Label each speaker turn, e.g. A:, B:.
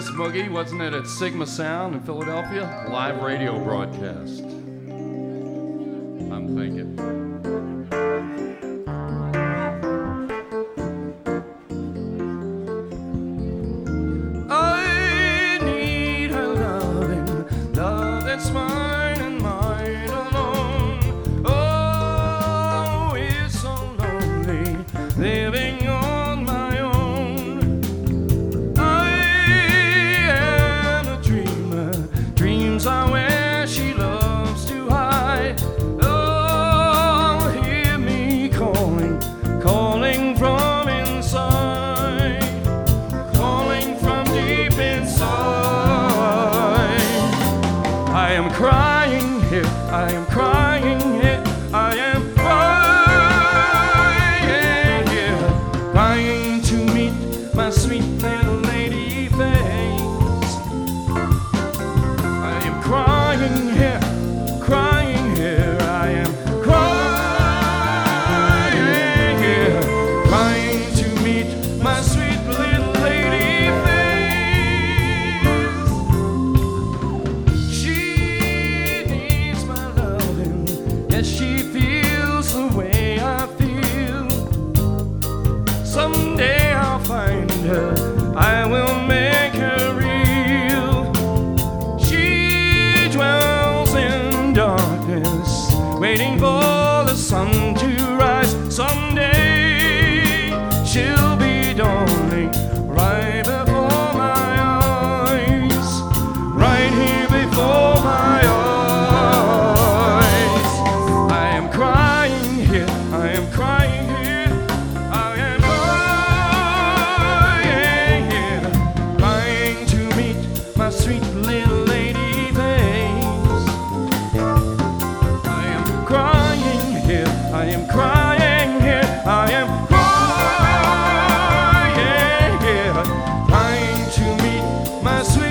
A: this boogie, wasn't it, at Sigma Sound in Philadelphia? Live radio broadcast. I'm thinking. I need her loving, love that's mine and mine alone. Oh, it's so lonely living on my own. I am a dreamer, dreams are where she loves to hide. Oh, hear me calling, calling from inside, calling from deep inside. I am crying here, I am crying here, I am crying here, crying to meet my sweet little lady face. I am crying here, crying here, I am crying here, crying to meet my sweet little lady face. She needs my loving, yes, she feels the way I feel. Someday I'll find her, I will make her real. She dwells in darkness, waiting for the sun to rise. Someday she'll be dawning right before my eyes, right here before my eyes. I am crying here, I am crying here, I am crying here, crying to meet my sweet little lady face. I am crying here, I am crying here, I am crying here, trying to meet my sweet